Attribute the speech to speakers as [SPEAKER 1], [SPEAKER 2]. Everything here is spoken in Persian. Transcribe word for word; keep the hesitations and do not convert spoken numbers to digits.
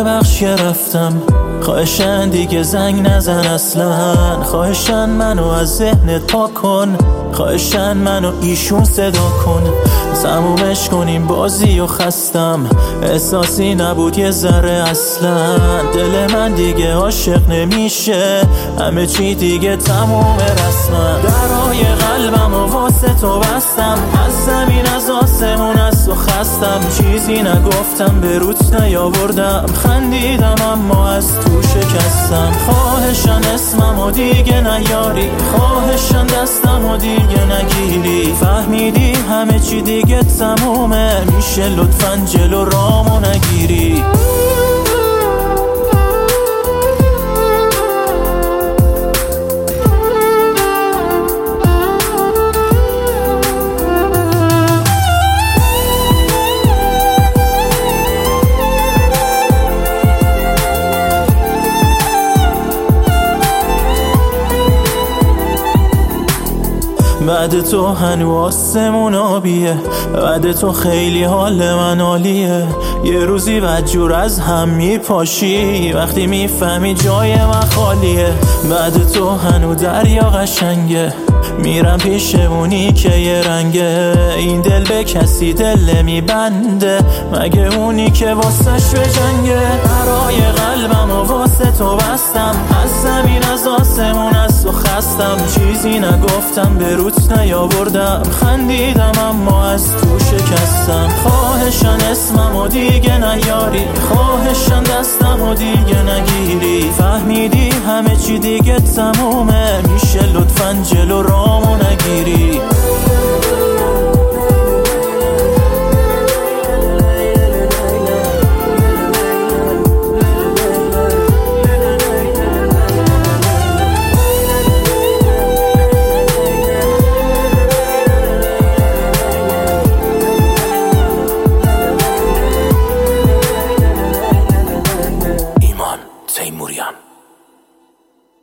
[SPEAKER 1] ببخش که رفتم، خواهشن دیگه زنگ نزن اصلا، خواهشن منو از ذهنت پاک کن، خواهشن منو ایشون صدا کن، تمومش کنیم بازی و خستم، احساسی نبود یه ذره اصلا، دل من دیگه عاشق نمیشه، همه چی دیگه تموم رسما، درای قلبم و واسه تو بستم، از زمین از آسمون از تو خستم، چیزی نگفتم به روت نیاوردم، خندیدم اما از تو شکستم، خواهشن اسمم و دیگه نیاری، خواهشن دستم و دیگه نگیری، فهمیدی همه چی دیگه تمومه، میشه لطفاً جلو رامو نگیری. بعد تو هنو آسمون آبیه، بعد تو خیلی حال من عالیه، یه روزی بدجور از هم میپاشی وقتی میفهمی جای من خالیه، بعد تو هنو دریا قشنگه، میرم پیشمونی که یه رنگه، این دل به کسی دل میبنده مگه اونی که واسش به جنگه، برای قلبم و واسه تو بستم، از زمین از آسمون از تو خستم، چیزی نگفتم به روت نیاوردم، خندیدم اما از تو شکستم، خواهشن اسمم و دیگه نیاری، خواهشن دستم و دیگه نگیری، فهمیدی همه چی دیگه تمومه، میشه لطفاً جلو رامو نگیری.